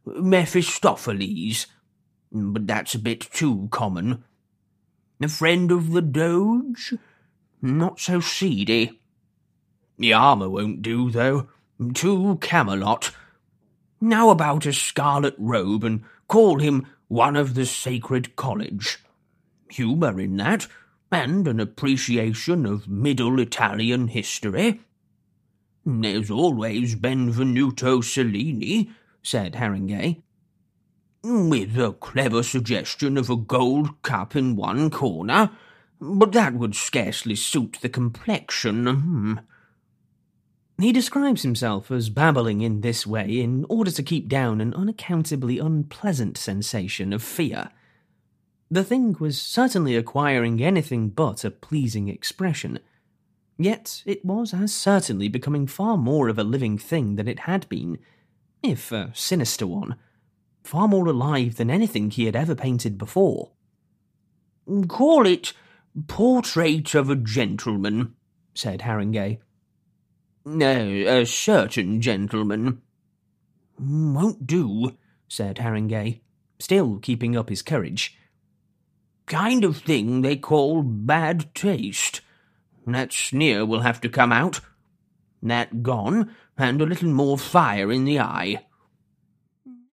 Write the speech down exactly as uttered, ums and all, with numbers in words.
Mephistopheles. But that's a bit too common. A friend of the Doge? Not so seedy. The armour won't do, though. Too Camelot. How about a scarlet robe and call him one of the Sacred College? Humour in that, and an appreciation of Middle Italian history. There's always Benvenuto Cellini, said Haringey, with a clever suggestion of a gold cup in one corner, but that would scarcely suit the complexion. Hmm. He describes himself as babbling in this way in order to keep down an unaccountably unpleasant sensation of fear. The thing was certainly acquiring anything but a pleasing expression, yet it was as certainly becoming far more of a living thing than it had been, if a sinister one, far more alive than anything he had ever painted before. Call it Portrait of a Gentleman, said Haringey. No, a certain gentleman. Won't do, said Haringey, still keeping up his courage. Kind of thing they call bad taste. That sneer will have to come out. That gone, and a little more fire in the eye.